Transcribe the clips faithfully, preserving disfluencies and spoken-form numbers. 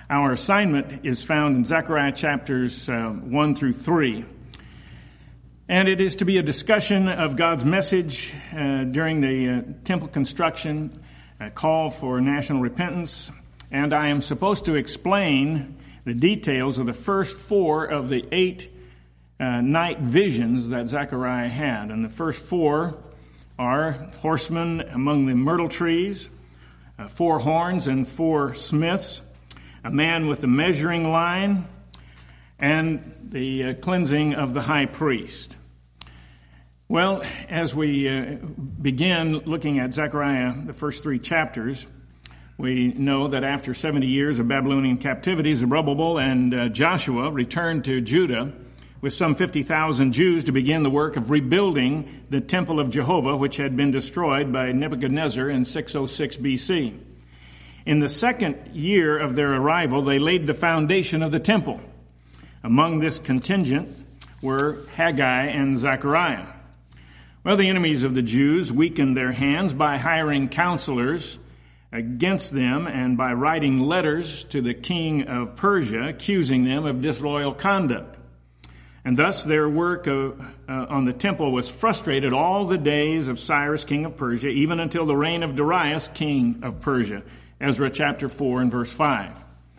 Our assignment is found in Zechariah chapters uh, one through three. And it is to be a discussion of God's message uh, during the uh, temple construction, a call for national repentance. And I am supposed to explain the details of the first four of the eight uh, night visions that Zechariah had. And the first four are horsemen among the myrtle trees, uh, four horns and four smiths, a man with the measuring line, and the uh, cleansing of the high priest. Well, as we uh, begin looking at Zechariah, the first three chapters, we know that after seventy years of Babylonian captivity, Zerubbabel and uh, Joshua returned to Judah with some fifty thousand Jews to begin the work of rebuilding the temple of Jehovah, which had been destroyed by Nebuchadnezzar in six oh six B C. In the second year of their arrival, they laid the foundation of the temple. Among this contingent were Haggai and Zechariah. Well, the enemies of the Jews weakened their hands by hiring counselors against them and by writing letters to the king of Persia accusing them of disloyal conduct. And thus their work of, uh, on the temple was frustrated all the days of Cyrus, king of Persia, even until the reign of Darius, king of Persia. Ezra chapter four and verse five.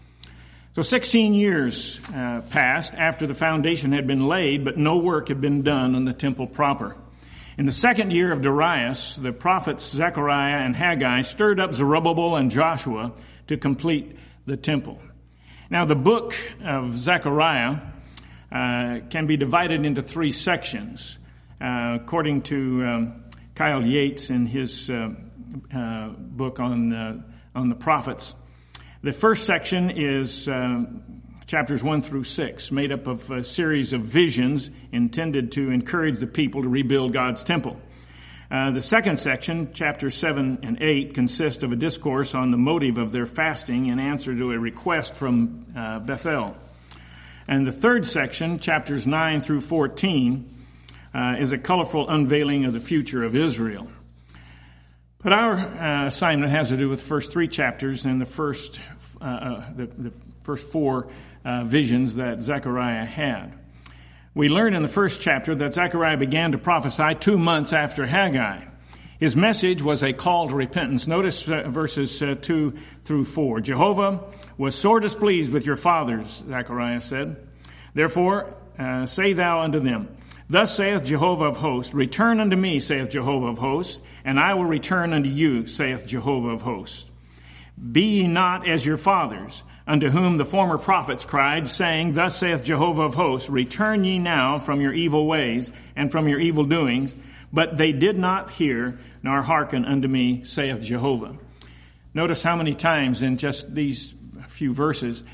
So sixteen years uh, passed after the foundation had been laid, but no work had been done on the temple proper. In the second year of Darius, the prophets Zechariah and Haggai stirred up Zerubbabel and Joshua to complete the temple. Now, the book of Zechariah uh, can be divided into three sections, uh, according to um, Kyle Yates in his uh, uh, book on uh, on the prophets. The first section is uh, chapters one through six, made up of a series of visions intended to encourage the people to rebuild God's temple. Uh, the second section, chapters seven and eight, consist of a discourse on the motive of their fasting in answer to a request from uh, Bethel. And the third section, chapters nine through fourteen, uh, is a colorful unveiling of the future of Israel. But our uh, assignment has to do with the first three chapters and the first uh, uh, the, the first four uh, visions that Zechariah had. We learn in the first chapter that Zechariah began to prophesy two months after Haggai. His message was a call to repentance. Notice uh, verses uh, two through four. Jehovah was sore displeased with your fathers, Zechariah said. Therefore, uh, say thou unto them, Thus saith Jehovah of hosts, Return unto me, saith Jehovah of hosts, and I will return unto you, saith Jehovah of hosts. Be ye not as your fathers, unto whom the former prophets cried, saying, Thus saith Jehovah of hosts, Return ye now from your evil ways and from your evil doings. But they did not hear, nor hearken unto me, saith Jehovah. Notice how many times in just these few verses,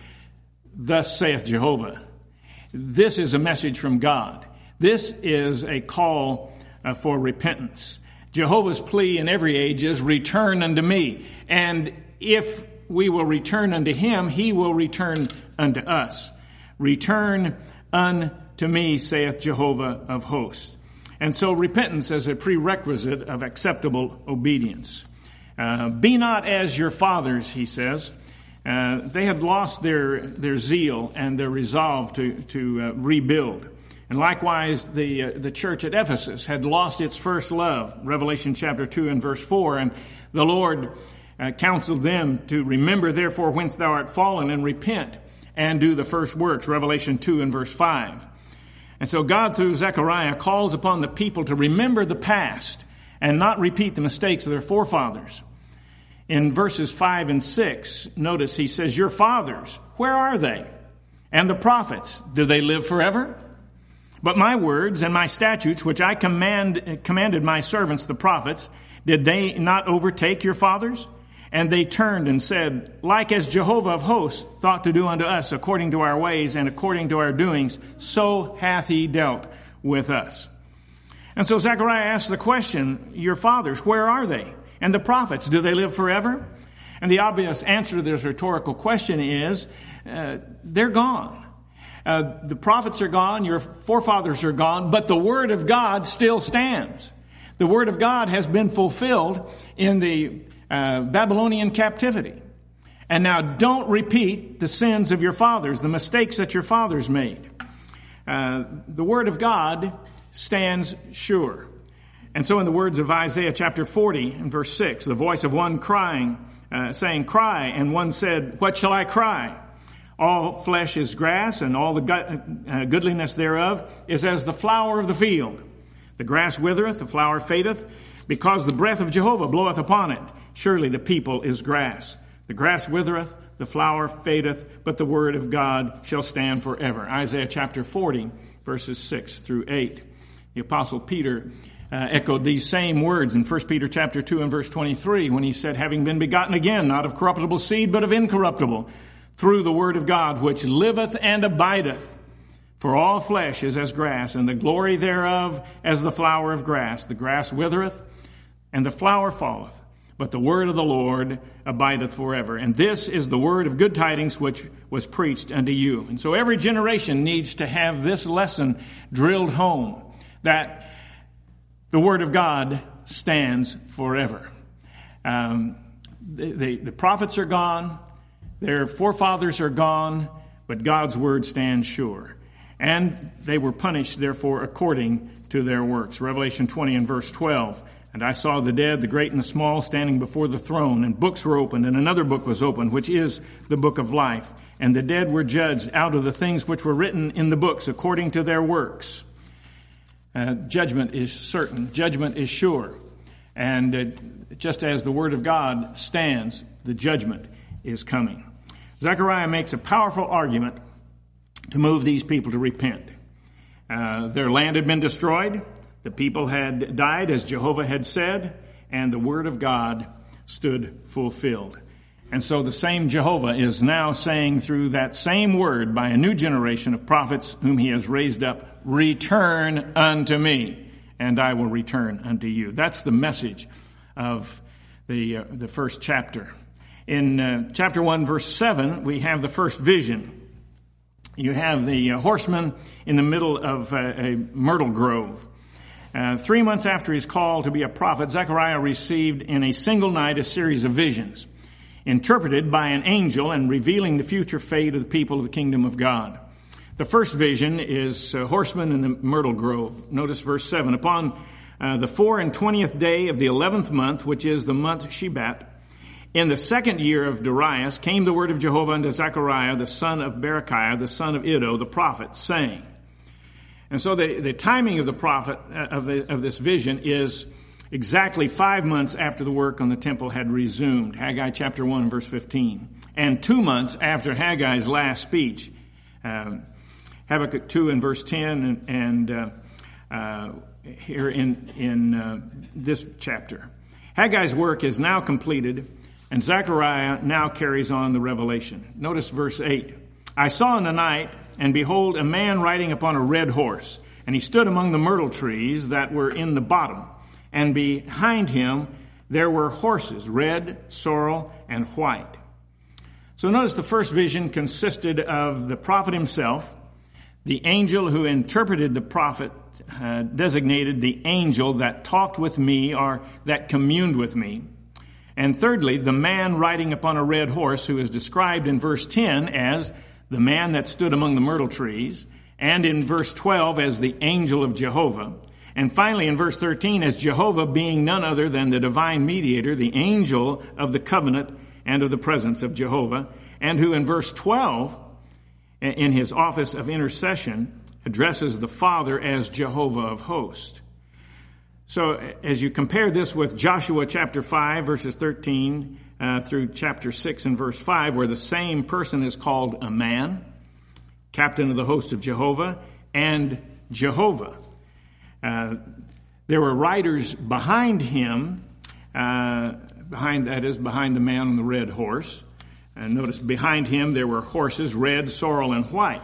Thus saith Jehovah. This is a message from God. This is a call uh, for repentance. Jehovah's plea in every age is, return unto me. And if we will return unto him, he will return unto us. Return unto me, saith Jehovah of hosts. And so repentance is a prerequisite of acceptable obedience. Uh, be not as your fathers, he says. Uh, they had lost their, their zeal and their resolve to, to uh, rebuild. And likewise, the uh, the church at Ephesus had lost its first love, Revelation chapter two and verse four, and the Lord uh, counseled them to remember, therefore, whence thou art fallen, and repent, and do the first works, Revelation two and verse five. And so God, through Zechariah, calls upon the people to remember the past and not repeat the mistakes of their forefathers. In verses five and six, notice he says, Your fathers, where are they? And the prophets, do they live forever? But my words and my statutes, which I command, commanded my servants, the prophets, did they not overtake your fathers? And they turned and said, Like as Jehovah of hosts thought to do unto us, according to our ways and according to our doings, so hath he dealt with us. And so Zechariah asked the question, Your fathers, where are they? And the prophets, do they live forever? And the obvious answer to this rhetorical question is, uh, they're gone. Uh, the prophets are gone, your forefathers are gone, but the Word of God still stands. The Word of God has been fulfilled in the uh, Babylonian captivity. And now don't repeat the sins of your fathers, the mistakes that your fathers made. Uh, the word of God stands sure. And so in the words of Isaiah chapter forty and verse six, the voice of one crying, uh, saying, cry, and one said, what shall I cry? All flesh is grass, and all the go- uh, goodliness thereof is as the flower of the field. The grass withereth, the flower fadeth, because the breath of Jehovah bloweth upon it. Surely the people is grass. The grass withereth, the flower fadeth, but the word of God shall stand forever. Isaiah chapter forty, verses six through eight. The Apostle Peter uh, echoed these same words in First Peter chapter two and verse twenty-three, when he said, having been begotten again, not of corruptible seed, but of incorruptible, through the word of God, which liveth and abideth. For all flesh is as grass, and the glory thereof as the flower of grass. The grass withereth, and the flower falleth, but the word of the Lord abideth forever. And this is the word of good tidings which was preached unto you. And so every generation needs to have this lesson drilled home, that the word of God stands forever. Um, the, the, the prophets are gone. Their forefathers are gone, but God's word stands sure. And they were punished, therefore, according to their works. Revelation twenty and verse twelve. And I saw the dead, the great and the small, standing before the throne, and books were opened, and another book was opened, which is the book of life. And the dead were judged out of the things which were written in the books, according to their works. Uh, judgment is certain. Judgment is sure. And uh, just as the word of God stands, the judgment is coming. Zechariah makes a powerful argument to move these people to repent. Uh, their land had been destroyed. The people had died as Jehovah had said, and the word of God stood fulfilled. And so the same Jehovah is now saying through that same word by a new generation of prophets whom he has raised up, return unto me, and I will return unto you. That's the message of the, uh, the first chapter. In uh, chapter one, verse seven, we have the first vision. You have the uh, horseman in the middle of uh, a myrtle grove. Uh, three months after his call to be a prophet, Zechariah received in a single night a series of visions, interpreted by an angel and revealing the future fate of the people of the kingdom of God. The first vision is a horseman in the myrtle grove. Notice verse seven. Upon uh, the four and twentieth day of the eleventh month, which is the month Shebat, in the second year of Darius, came the word of Jehovah unto Zechariah, the son of Berechiah, the son of Iddo, the prophet, saying. And so the, the timing of the prophet, uh, of, the, of this vision is exactly five months after the work on the temple had resumed. Haggai chapter one, verse fifteen. And two months after Haggai's last speech. Um, Habakkuk two and verse ten, and, and uh, uh, here in, in uh, this chapter. Haggai's work is now completed, and Zechariah now carries on the revelation. Notice verse eight. I saw in the night, and behold, a man riding upon a red horse, and he stood among the myrtle trees that were in the bottom, and behind him there were horses, red, sorrel, and white. So notice the first vision consisted of the prophet himself. The angel who interpreted the prophet uh, designated the angel that talked with me, or that communed with me. And thirdly, the man riding upon a red horse, who is described in verse ten as the man that stood among the myrtle trees, and in verse twelve as the angel of Jehovah, and finally in verse thirteen as Jehovah being none other than the divine mediator, the angel of the covenant and of the presence of Jehovah, and who in verse twelve, in his office of intercession, addresses the Father as Jehovah of hosts. So as you compare this with Joshua chapter five, verses thirteen uh, through chapter six and verse five, where the same person is called a man, captain of the host of Jehovah, and Jehovah. Uh, there were riders behind him, uh, behind that is, behind the man on the red horse. And notice behind him there were horses, red, sorrel, and white.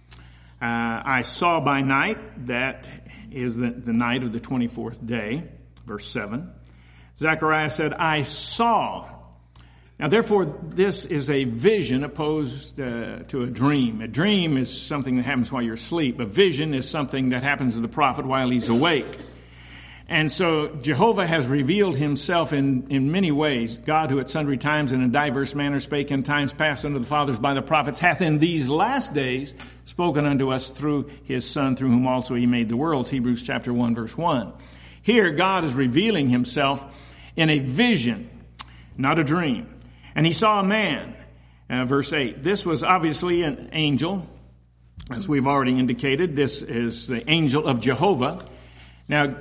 Uh, I saw by night, that is the, the night of the twenty-fourth day, verse seven. Zechariah said, I saw. Now, therefore, this is a vision opposed uh, to a dream. A dream is something that happens while you're asleep. A vision is something that happens to the prophet while he's awake. And so Jehovah has revealed himself in, in many ways. God, who at sundry times and in diverse manners spake in times past unto the fathers by the prophets, hath in these last days spoken unto us through his Son, through whom also he made the worlds. Hebrews chapter one, verse one. Here, God is revealing himself in a vision, not a dream. And he saw a man, uh, verse eight. This was obviously an angel, as we've already indicated. This is the angel of Jehovah. Now,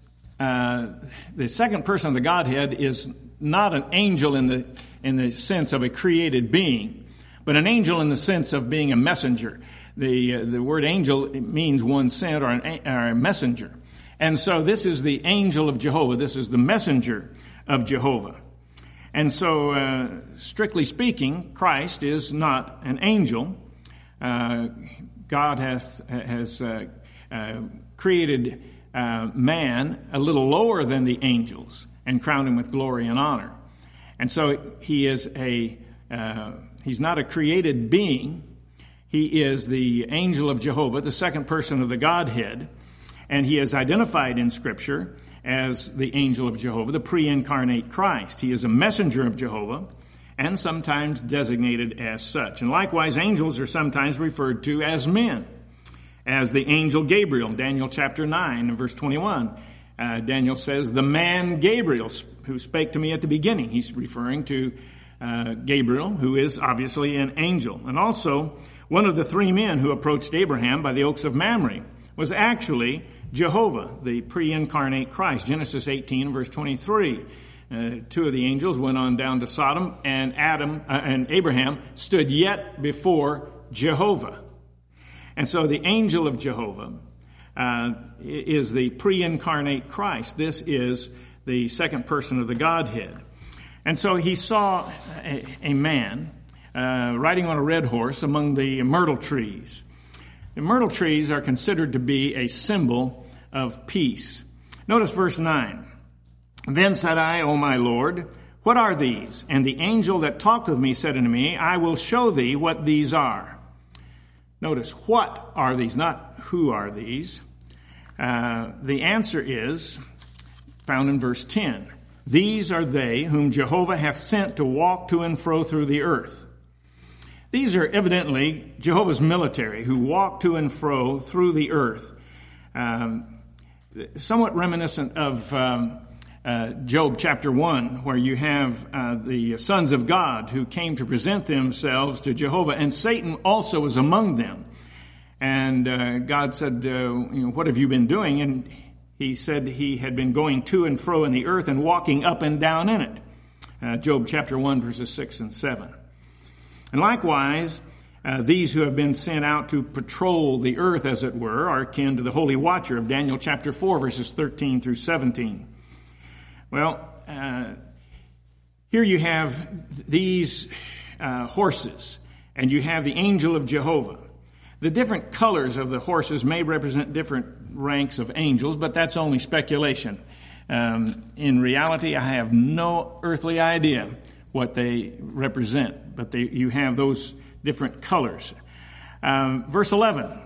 Uh, the second person of the Godhead is not an angel in the in the sense of a created being, but an angel in the sense of being a messenger. The uh, the word angel means one sent or, an, or a messenger. And so this is the angel of Jehovah. This is the messenger of Jehovah. And so, uh, strictly speaking, Christ is not an angel. Uh, God has, has uh, uh, created Uh, man a little lower than the angels and crowned him with glory and honor. And so he is a, uh, he's not a created being. He is the angel of Jehovah, the second person of the Godhead. And he is identified in Scripture as the angel of Jehovah, the pre-incarnate Christ. He is a messenger of Jehovah and sometimes designated as such. And likewise, angels are sometimes referred to as men, as the angel Gabriel, Daniel chapter nine and verse twenty-one. Uh, Daniel says, the man Gabriel who spake to me at the beginning. He's referring to uh, Gabriel, who is obviously an angel. And also, one of the three men who approached Abraham by the oaks of Mamre was actually Jehovah, the pre-incarnate Christ. Genesis eighteen, verse twenty-three. Uh, two of the angels went on down to Sodom, and Adam uh, and Abraham stood yet before Jehovah. And so the angel of Jehovah uh, is the pre-incarnate Christ. This is the second person of the Godhead. And so he saw a, a man uh, riding on a red horse among the myrtle trees. The myrtle trees are considered to be a symbol of peace. Notice verse nine. Then said I, O my Lord, what are these? And the angel that talked with me said unto me, I will show thee what these are. Notice, what are these, not who are these. Uh, the answer is found in verse ten. These are they whom Jehovah hath sent to walk to and fro through the earth. These are evidently Jehovah's military who walk to and fro through the earth. Um, somewhat reminiscent of um, uh, Job chapter one, where you have uh, the sons of God who came to present themselves to Jehovah, and Satan also was among them. And uh, God said, uh, you know, what have you been doing? And he said he had been going to and fro in the earth and walking up and down in it. Uh, Job chapter one, verses six and seven. And likewise, uh, these who have been sent out to patrol the earth, as it were, are akin to the holy watcher of Daniel chapter four, verses thirteen through seventeen. Well, uh, here you have these uh, horses, and you have the angel of Jehovah. The different colors of the horses may represent different ranks of angels, but that's only speculation. Um, in reality, I have no earthly idea what they represent, but they, you have those different colors. Um, verse eleven,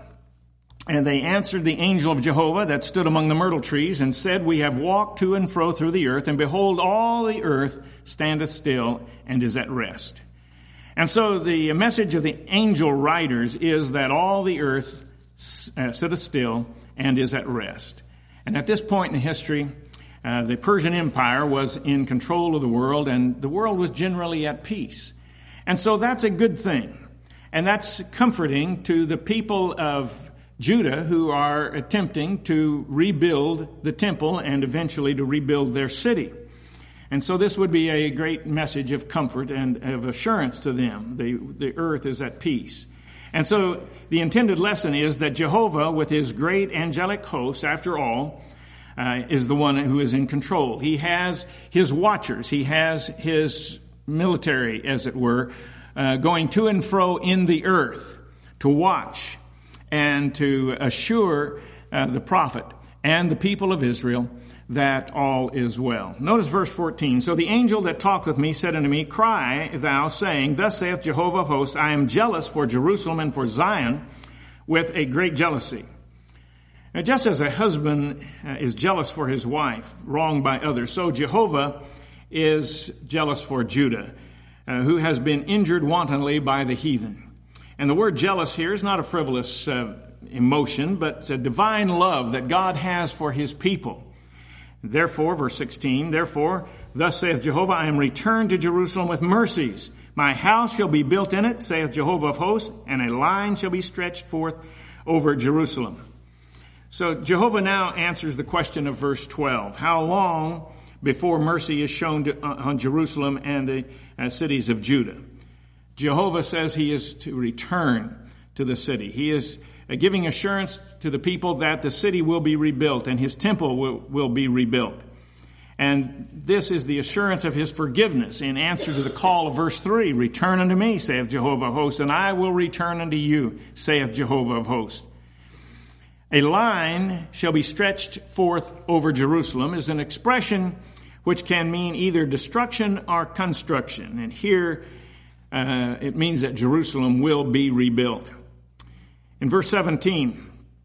and they answered the angel of Jehovah that stood among the myrtle trees and said, we have walked to and fro through the earth, and behold, all the earth standeth still and is at rest. And so the message of the angel riders is that all the earth uh, sitteth still and is at rest. And at this point in history, uh, the Persian Empire was in control of the world, and the world was generally at peace. And so that's a good thing. And that's comforting to the people of Judah who are attempting to rebuild the temple and eventually to rebuild their city. And so this would be a great message of comfort and of assurance to them. The, the earth is at peace. And so the intended lesson is that Jehovah, with his great angelic hosts, after all, uh, is the one who is in control. He has his watchers. He has his military, as it were, uh, going to and fro in the earth to watch and to assure uh, the prophet and the people of Israel that all is well. Notice verse fourteen. So the angel that talked with me said unto me, cry thou, saying, thus saith Jehovah of hosts, I am jealous for Jerusalem and for Zion with a great jealousy. Now, just as a husband uh, is jealous for his wife, wronged by others, so Jehovah is jealous for Judah, uh, who has been injured wantonly by the heathen. And the word jealous here is not a frivolous uh, emotion, but a divine love that God has for his people. Therefore, verse sixteen, therefore, thus saith Jehovah, I am returned to Jerusalem with mercies. My house shall be built in it, saith Jehovah of hosts, and a line shall be stretched forth over Jerusalem. So Jehovah now answers the question of verse twelve. How long before mercy is shown to, uh, on Jerusalem and the uh, cities of Judah? Jehovah says he is to return to the city. He is uh, giving assurance to the people that the city will be rebuilt and his temple will, will be rebuilt. And this is the assurance of his forgiveness in answer to the call of verse three. Return unto me, saith Jehovah of hosts, and I will return unto you, saith Jehovah of hosts. A line shall be stretched forth over Jerusalem is an expression which can mean either destruction or construction. And here uh, it means that Jerusalem will be rebuilt. In verse seventeen,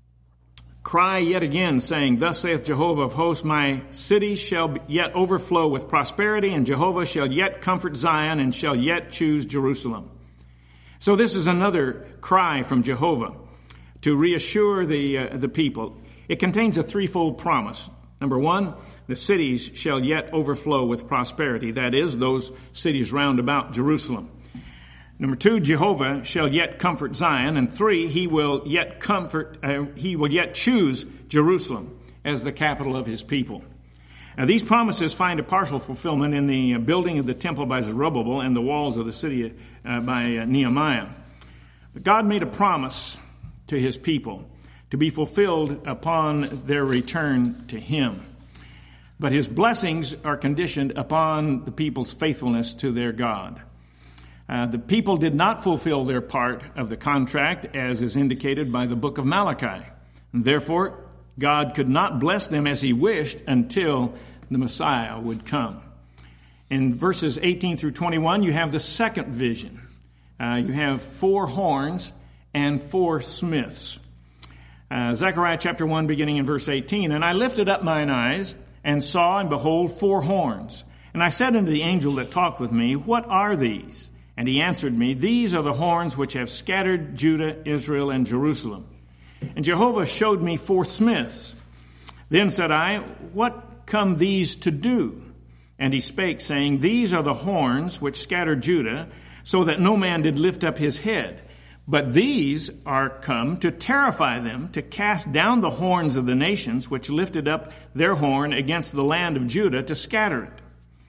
cry yet again, saying, thus saith Jehovah of hosts, my city shall yet overflow with prosperity, and Jehovah shall yet comfort Zion, and shall yet choose Jerusalem. So this is another cry from Jehovah to reassure the uh, the people. It contains a threefold promise. Number one, the cities shall yet overflow with prosperity. That is, those cities round about Jerusalem. Number two, Jehovah shall yet comfort Zion. And three, he will yet comfort, uh, he will yet choose Jerusalem as the capital of his people. Now, these promises find a partial fulfillment in the building of the temple by Zerubbabel and the walls of the city uh, by uh, Nehemiah. But God made a promise to his people to be fulfilled upon their return to him. But his blessings are conditioned upon the people's faithfulness to their God. Uh, the people did not fulfill their part of the contract, as is indicated by the book of Malachi. And therefore, God could not bless them as he wished until the Messiah would come. In verses eighteen through twenty-one, you have the second vision. Uh, you have four horns and four smiths. Uh, Zechariah chapter one, beginning in verse eighteen, and I lifted up mine eyes and saw, and behold, four horns. And I said unto the angel that talked with me, what are these? And he answered me, these are the horns which have scattered Judah, Israel, and Jerusalem. And Jehovah showed me four smiths. Then said I, what come these to do? And he spake, saying, these are the horns which scattered Judah, so that no man did lift up his head. But these are come to terrify them, to cast down the horns of the nations, which lifted up their horn against the land of Judah, to scatter it.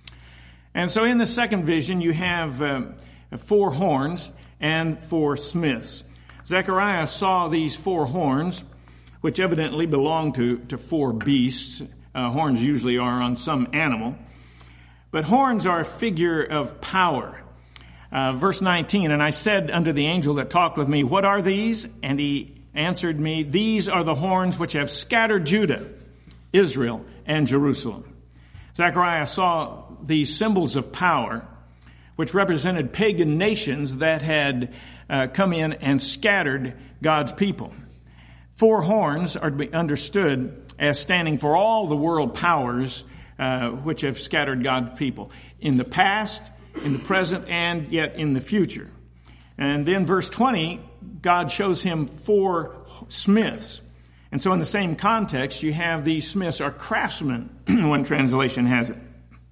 And so in the second vision, you have um, four horns and four smiths. Zechariah saw these four horns, which evidently belong to, to four beasts. Uh, horns usually are on some animal. But horns are a figure of power. Uh, verse nineteen, and I said unto the angel that talked with me, what are these? And he answered me, these are the horns which have scattered Judah, Israel, and Jerusalem. Zechariah saw these symbols of power, which represented pagan nations that had uh, come in and scattered God's people. Four horns are to be understood as standing for all the world powers uh, which have scattered God's people in the past, in the present, and yet in the future. And then verse twenty, God shows him four smiths. And so in the same context, you have these smiths are craftsmen, one translation has it.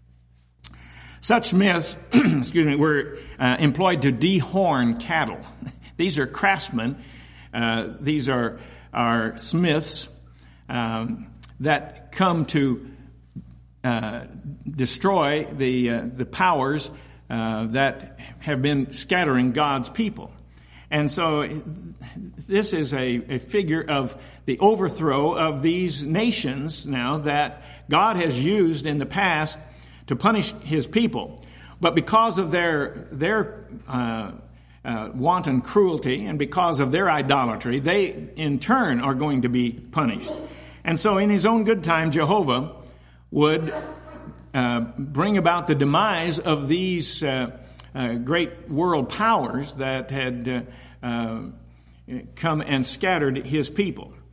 Such smiths, excuse me, were uh, employed to dehorn cattle. These are craftsmen. Uh, these are, are smiths um, that come to uh, destroy the uh, the powers uh, that have been scattering God's people. And so this is a, a figure of the overthrow of these nations now that God has used in the past to punish his people. But because of their their uh, uh, wanton cruelty and because of their idolatry, they in turn are going to be punished. And so in his own good time, Jehovah would uh, bring about the demise of these uh, uh, great world powers that had uh, uh, come and scattered his people.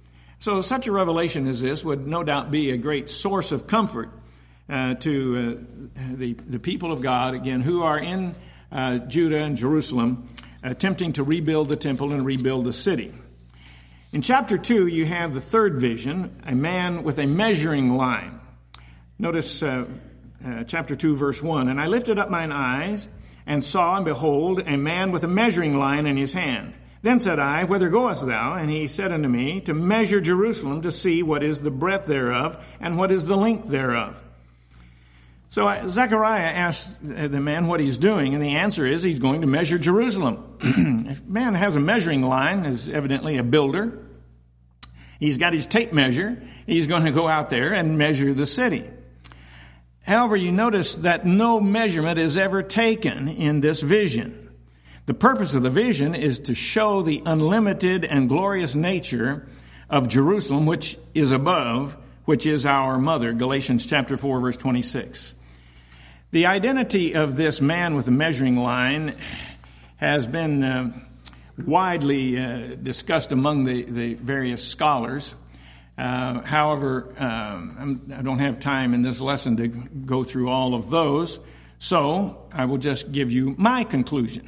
So such a revelation as this would no doubt be a great source of comfort uh, to uh, the, the people of God, again, who are in uh, Judah and Jerusalem, attempting to rebuild the temple and rebuild the city. In chapter two, you have the third vision, a man with a measuring line. Notice uh, uh, chapter two, verse one. And I lifted up mine eyes and saw, and behold, a man with a measuring line in his hand. Then said I, Whither goest thou? And he said unto me, To measure Jerusalem, to see what is the breadth thereof, and what is the length thereof. So Zechariah asks the man what he's doing, and the answer is he's going to measure Jerusalem. If a man has a measuring line, is evidently a builder. He's got his tape measure. He's going to go out there and measure the city. However, you notice that no measurement is ever taken in this vision. The purpose of the vision is to show the unlimited and glorious nature of Jerusalem, which is above, which is our mother, Galatians chapter four, verse twenty-six. The identity of this man with the measuring line has been uh, widely uh, discussed among the, the various scholars. Uh, however, um, I don't have time in this lesson to go through all of those. So I will just give you my conclusion.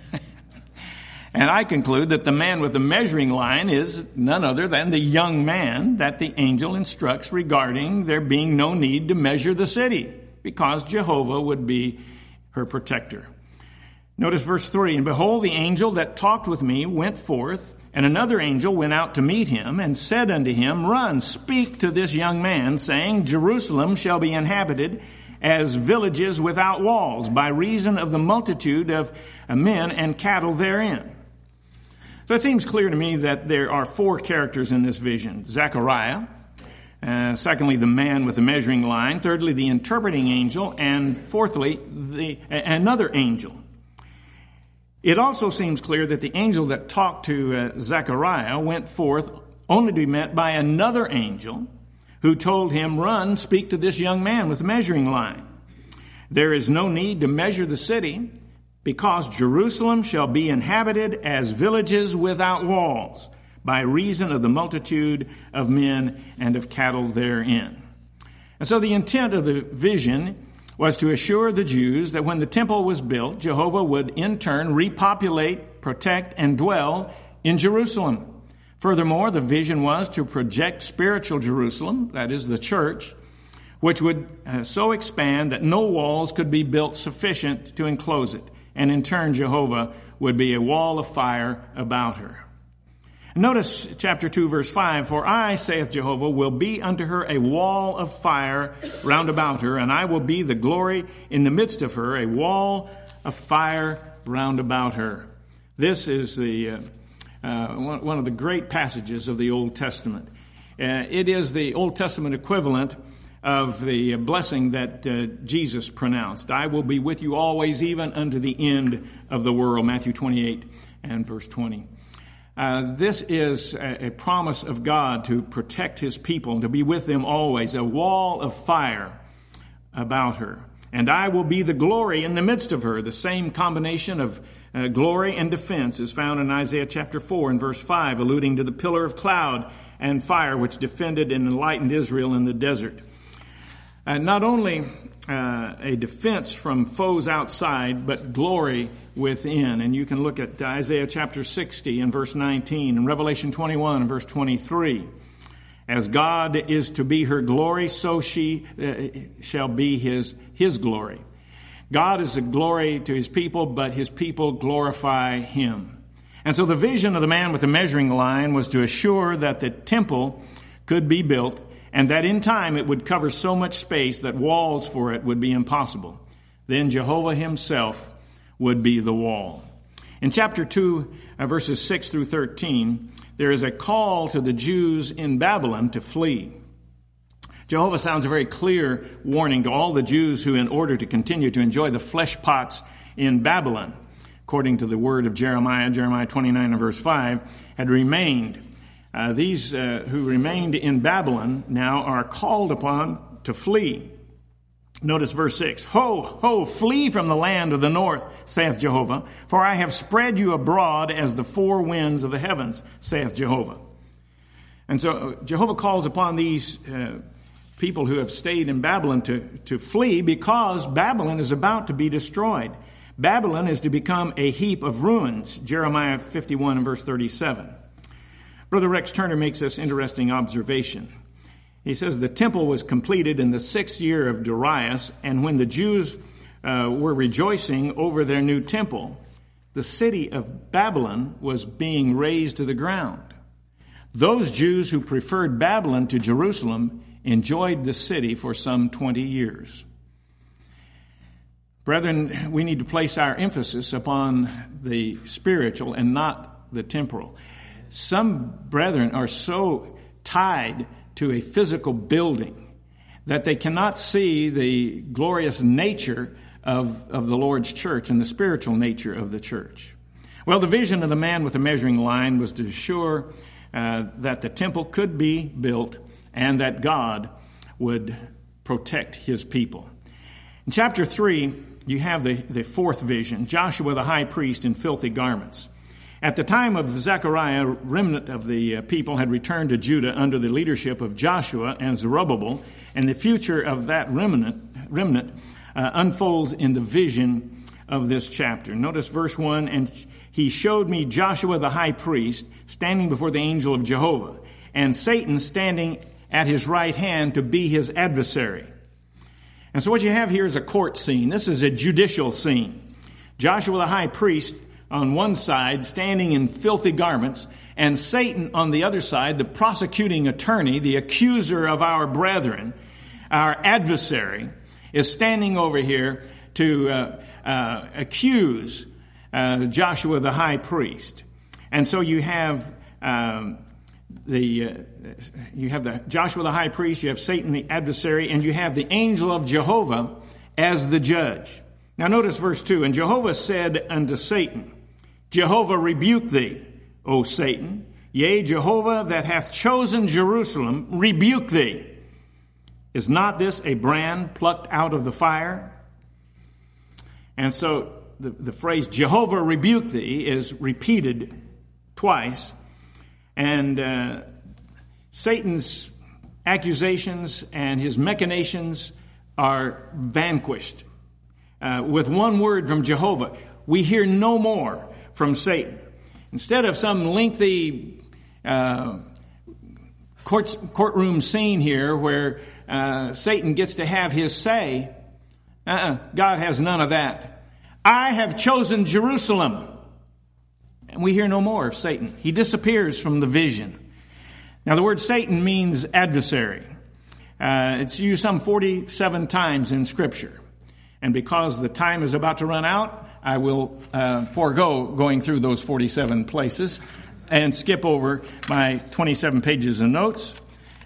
And I conclude that the man with the measuring line is none other than the young man that the angel instructs regarding there being no need to measure the city, because Jehovah would be her protector. Notice verse three, And behold, the angel that talked with me went forth, and another angel went out to meet him, and said unto him, Run, speak to this young man, saying, Jerusalem shall be inhabited as villages without walls, by reason of the multitude of men and cattle therein. So it seems clear to me that there are four characters in this vision. Zechariah, uh, secondly, the man with the measuring line, thirdly, the interpreting angel, and fourthly, the uh, another angel. It also seems clear that the angel that talked to uh, Zechariah went forth only to be met by another angel who told him, Run, speak to this young man with the measuring line. There is no need to measure the city, because Jerusalem shall be inhabited as villages without walls, by reason of the multitude of men and of cattle therein. And so the intent of the vision was to assure the Jews that when the temple was built, Jehovah would in turn repopulate, protect, and dwell in Jerusalem. Furthermore, the vision was to project spiritual Jerusalem, that is the church, which would uh, so expand that no walls could be built sufficient to enclose it. And in turn, Jehovah would be a wall of fire about her. Notice chapter two, verse five, For I, saith Jehovah, will be unto her a wall of fire round about her, and I will be the glory in the midst of her, a wall of fire round about her. This is the uh, uh, one, one of the great passages of the Old Testament. Uh, it is the Old Testament equivalent of the blessing that uh, Jesus pronounced. I will be with you always, even unto the end of the world. Matthew twenty-eight and verse twenty. Uh, this is a, a promise of God to protect his people and to be with them always, a wall of fire about her. And I will be the glory in the midst of her. The same combination of uh, glory and defense is found in Isaiah chapter four and verse five, alluding to the pillar of cloud and fire which defended and enlightened Israel in the desert. Uh, not only uh, a defense from foes outside, but glory within. And you can look at Isaiah chapter sixty and verse nineteen, and Revelation twenty-one and verse twenty-three. As God is to be her glory, so she uh, shall be his, his glory. God is a glory to his people, but his people glorify him. And so the vision of the man with the measuring line was to assure that the temple could be built, and that in time it would cover so much space that walls for it would be impossible. Then Jehovah himself would be the wall. In chapter two, uh, verses six through thirteen, there is a call to the Jews in Babylon to flee. Jehovah sounds a very clear warning to all the Jews who, in order to continue to enjoy the flesh pots in Babylon, according to the word of Jeremiah, Jeremiah twenty-nine and verse five, had remained. Uh, these uh, who remained in Babylon now are called upon to flee. Notice verse six. Ho, ho, flee from the land of the north, saith Jehovah, for I have spread you abroad as the four winds of the heavens, saith Jehovah. And so Jehovah calls upon these uh, people who have stayed in Babylon to, to flee because Babylon is about to be destroyed. Babylon is to become a heap of ruins, Jeremiah fifty-one and verse thirty-seven. Brother Rex Turner makes this interesting observation. He says, the temple was completed in the sixth year of Darius, and when the Jews uh, were rejoicing over their new temple, the city of Babylon was being razed to the ground. Those Jews who preferred Babylon to Jerusalem enjoyed the city for some twenty years. Brethren, we need to place our emphasis upon the spiritual and not the temporal. Some brethren are so tied to a physical building that they cannot see the glorious nature of, of the Lord's church and the spiritual nature of the church. Well, the vision of the man with the measuring line was to assure uh, that the temple could be built and that God would protect his people. In chapter three, you have the, the fourth vision, Joshua the high priest in filthy garments. At the time of Zechariah, a remnant of the people had returned to Judah under the leadership of Joshua and Zerubbabel, and the future of that remnant, remnant uh, unfolds in the vision of this chapter. Notice verse one, and he showed me Joshua the high priest standing before the angel of Jehovah, and Satan standing at his right hand to be his adversary. And so what you have here is a court scene. This is a judicial scene. Joshua the high priest on one side, standing in filthy garments, and Satan on the other side, the prosecuting attorney, the accuser of our brethren, our adversary, is standing over here to uh, uh, accuse uh, Joshua the high priest. And so you have um, the uh, you have the Joshua the high priest, you have Satan the adversary, and you have the angel of Jehovah as the judge. Now notice verse two, and Jehovah said unto Satan, Jehovah rebuke thee, O Satan. Yea, Jehovah that hath chosen Jerusalem, rebuke thee. Is not this a brand plucked out of the fire? And so the, the phrase Jehovah rebuke thee is repeated twice. And uh, Satan's accusations and his machinations are vanquished. Uh, with one word from Jehovah, we hear no more from Satan. Instead of some lengthy uh, court, courtroom scene here where uh, Satan gets to have his say, uh-uh, God has none of that. I have chosen Jerusalem. And we hear no more of Satan. He disappears from the vision. Now the word Satan means adversary. Uh, it's used some forty-seven times in Scripture. And because the time is about to run out, I will uh, forego going through those forty-seven places and skip over my twenty-seven pages of notes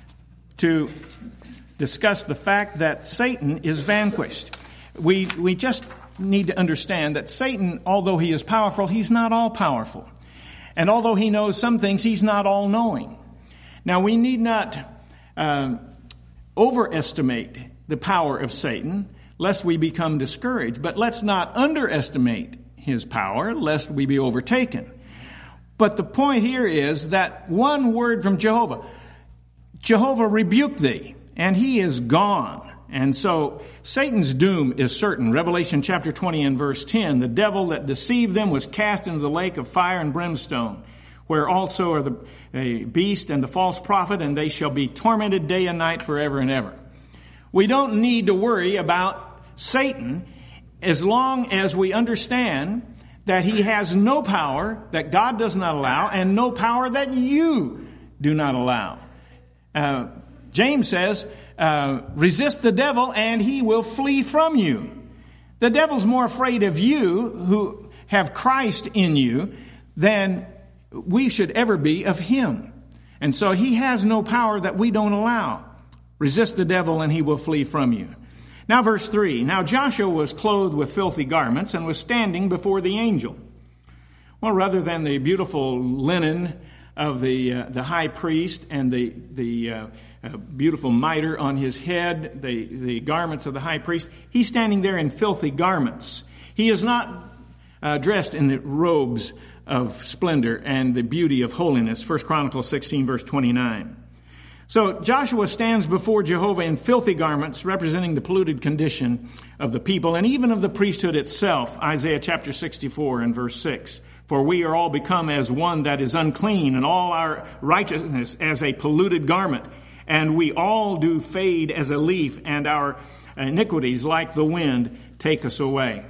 to discuss the fact that Satan is vanquished. We we just need to understand that Satan, although he is powerful, he's not all powerful. And although he knows some things, he's not all knowing. Now we need not uh, overestimate the power of Satan, lest we become discouraged. But let's not underestimate his power, lest we be overtaken. But the point here is that one word from Jehovah, Jehovah rebuke thee, and he is gone. And so Satan's doom is certain. Revelation chapter twenty and verse ten, the devil that deceived them was cast into the lake of fire and brimstone, where also are the a beast and the false prophet, and they shall be tormented day and night forever and ever. We don't need to worry about Satan as long as we understand that he has no power that God does not allow and no power that you do not allow. Uh, James says, uh, resist the devil and he will flee from you. The devil's more afraid of you who have Christ in you than we should ever be of him. And so he has no power that we don't allow. Resist the devil and he will flee from you. Now verse three. Now Joshua was clothed with filthy garments and was standing before the angel. Well, rather than the beautiful linen of the uh, the high priest and the the uh, uh, beautiful mitre on his head, the, the garments of the high priest, he's standing there in filthy garments. He is not uh, dressed in the robes of splendor and the beauty of holiness. First Chronicles sixteen, verse twenty-nine. So Joshua stands before Jehovah in filthy garments, representing the polluted condition of the people and even of the priesthood itself. Isaiah chapter sixty-four and verse six. For we are all become as one that is unclean, and all our righteousness as a polluted garment. And we all do fade as a leaf, and our iniquities like the wind take us away.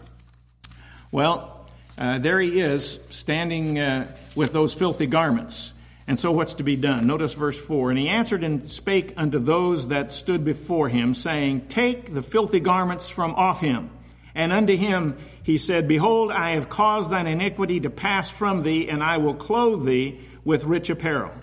Well, uh, there he is, standing uh, with those filthy garments. And so what's to be done? Notice verse four. And he answered and spake unto those that stood before him, saying, Take the filthy garments from off him. And unto him he said, Behold, I have caused thine iniquity to pass from thee, and I will clothe thee with rich apparel.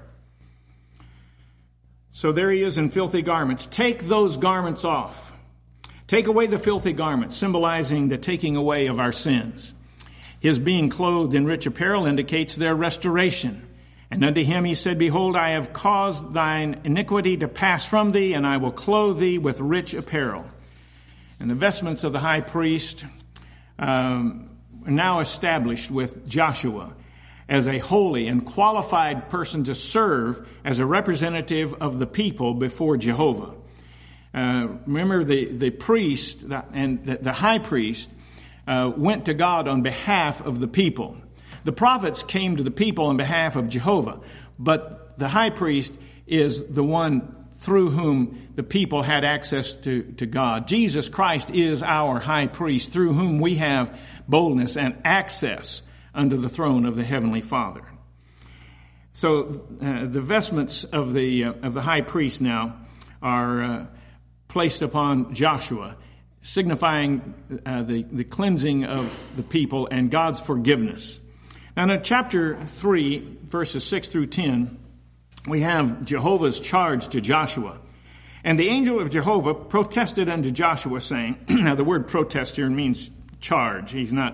So there he is in filthy garments. Take those garments off. Take away the filthy garments, symbolizing the taking away of our sins. His being clothed in rich apparel indicates their restoration. And unto him he said, Behold, I have caused thine iniquity to pass from thee, and I will clothe thee with rich apparel. And the vestments of the high priest um, are now established with Joshua as a holy and qualified person to serve as a representative of the people before Jehovah. Uh, remember, the, the priest and the, the high priest uh, went to God on behalf of the people. The prophets came to the people on behalf of Jehovah, but the high priest is the one through whom the people had access to, to God. Jesus Christ is our high priest, through whom we have boldness and access unto the throne of the Heavenly Father. So uh, the vestments of the uh, of the high priest now are uh, placed upon Joshua, signifying uh, the, the cleansing of the people and God's forgiveness. Now in chapter three, verses six through ten, we have Jehovah's charge to Joshua. And the angel of Jehovah protested unto Joshua, saying, now the word protest here means charge. He's not,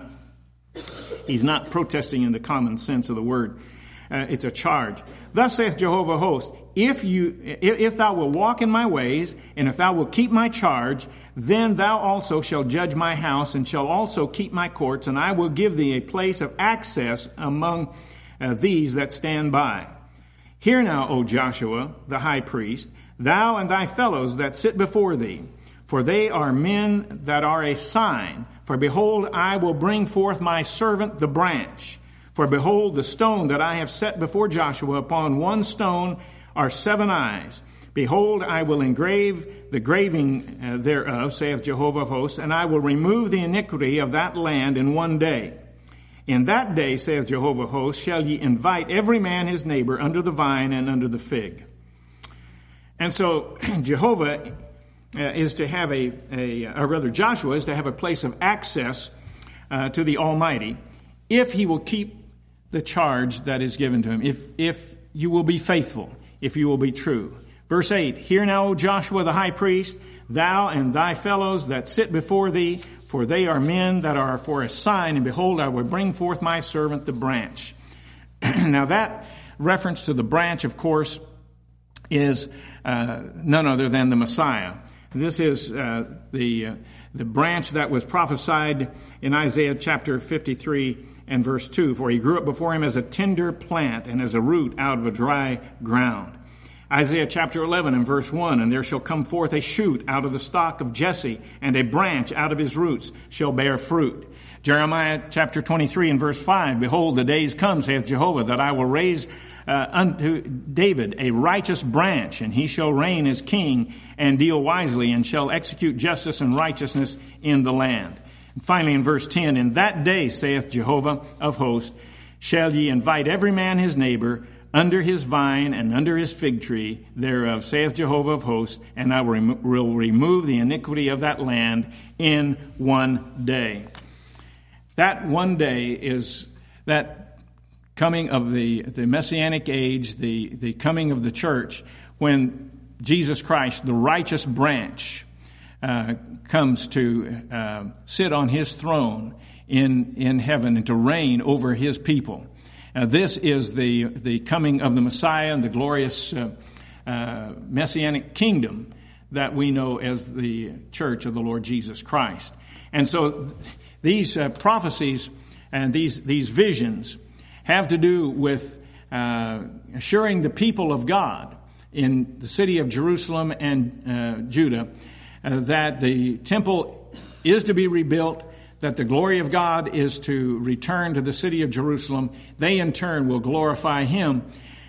he's not protesting in the common sense of the word. Uh, it's a charge. Thus saith Jehovah of hosts, if you, if, if thou wilt walk in my ways, and if thou wilt keep my charge, then thou also shalt judge my house, and shalt also keep my courts, and I will give thee a place of access among uh, these that stand by. Hear now, O Joshua, the high priest, thou and thy fellows that sit before thee, for they are men that are a sign. For behold, I will bring forth my servant the branch. For behold, the stone that I have set before Joshua, upon one stone are seven eyes. Behold, I will engrave the graving uh, thereof, saith Jehovah of hosts, and I will remove the iniquity of that land in one day. In that day, saith Jehovah of hosts, shall ye invite every man his neighbor under the vine and under the fig. And so Jehovah uh, is to have a, a, or rather Joshua is to have a place of access uh, to the Almighty if he will keep the charge that is given to him, if, if you will be faithful, if you will be true. Verse eight, Hear now, O Joshua the high priest, thou and thy fellows that sit before thee, for they are men that are for a sign, and behold, I will bring forth my servant the branch. Now that reference to the branch, of course, is uh, none other than the Messiah. This is uh, the uh, the branch that was prophesied in Isaiah chapter fifty-three and verse two. For he grew up before him as a tender plant and as a root out of a dry ground. Isaiah chapter eleven and verse one, And there shall come forth a shoot out of the stock of Jesse, and a branch out of his roots shall bear fruit. Jeremiah chapter twenty-three and verse five, Behold, the days come, saith Jehovah, that I will raise uh, unto David a righteous branch, and he shall reign as king, and deal wisely, and shall execute justice and righteousness in the land. And finally in verse ten, In that day, saith Jehovah of hosts, shall ye invite every man his neighbor under his vine and under his fig tree thereof, saith Jehovah of hosts, and I will, remo- will remove the iniquity of that land in one day. That one day is that coming of the, the Messianic age, the, the coming of the church, when Jesus Christ, the righteous branch, uh, comes to uh, sit on his throne in, in heaven and to reign over his people. Uh, this is the, the coming of the Messiah and the glorious uh, uh, Messianic kingdom that we know as the church of the Lord Jesus Christ. And so these uh, prophecies and these, these visions have to do with uh, assuring the people of God in the city of Jerusalem and uh, Judah uh, that the temple is to be rebuilt, that the glory of God is to return to the city of Jerusalem. They in turn will glorify Him.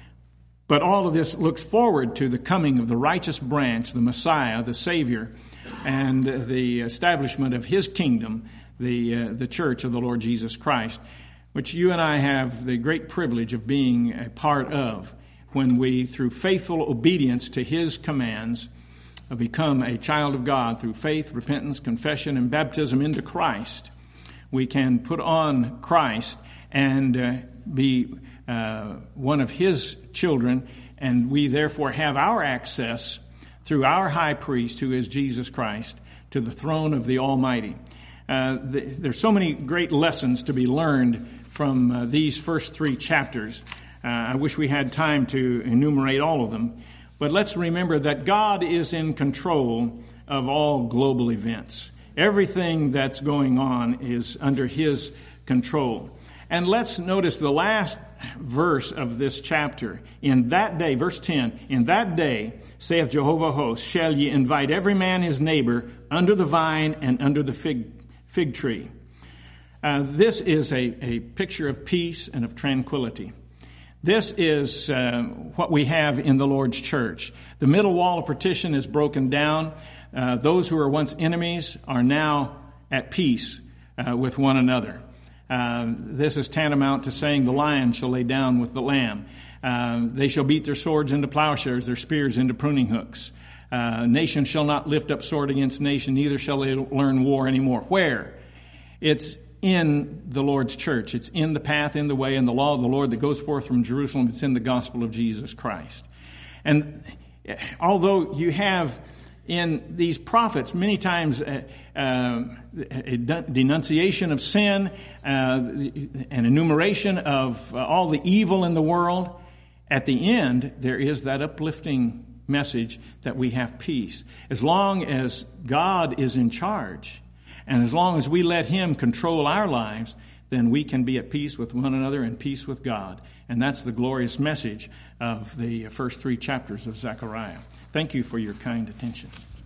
But all of this looks forward to the coming of the righteous branch, the Messiah, the Savior, and the establishment of His kingdom, the uh, the church of the Lord Jesus Christ, which you and I have the great privilege of being a part of when we, through faithful obedience to His commands, become a child of God through faith, repentance, confession, and baptism into Christ. We can put on Christ and uh, be uh, one of His children, and we therefore have our access through our high priest, who is Jesus Christ, to the throne of the Almighty. Uh, the, there's so many great lessons to be learned from uh, these first three chapters. Uh, I wish we had time to enumerate all of them. But let's remember that God is in control of all global events. Everything that's going on is under His control. And let's notice the last verse of this chapter. In that day, verse ten, in that day, saith Jehovah of hosts, shall ye invite every man his neighbor under the vine and under the fig, fig tree. Uh, this is a, a picture of peace and of tranquility. This is uh, what we have in the Lord's church. The middle wall of partition is broken down. Uh, those who were once enemies are now at peace uh, with one another. Uh, this is tantamount to saying the lion shall lay down with the lamb. Uh, they shall beat their swords into plowshares, their spears into pruning hooks. Uh, nation shall not lift up sword against nation, neither shall they learn war anymore. Where? It's in the Lord's church. It's in the path, in the way, in the law of the Lord that goes forth from Jerusalem. It's in the gospel of Jesus Christ. And although you have in these prophets many times uh, uh, a denunciation of sin, uh, an enumeration of uh, all the evil in the world, at the end there is that uplifting message that we have peace. As long as God is in charge, and as long as we let Him control our lives, then we can be at peace with one another and peace with God. And that's the glorious message of the first three chapters of Zechariah. Thank you for your kind attention.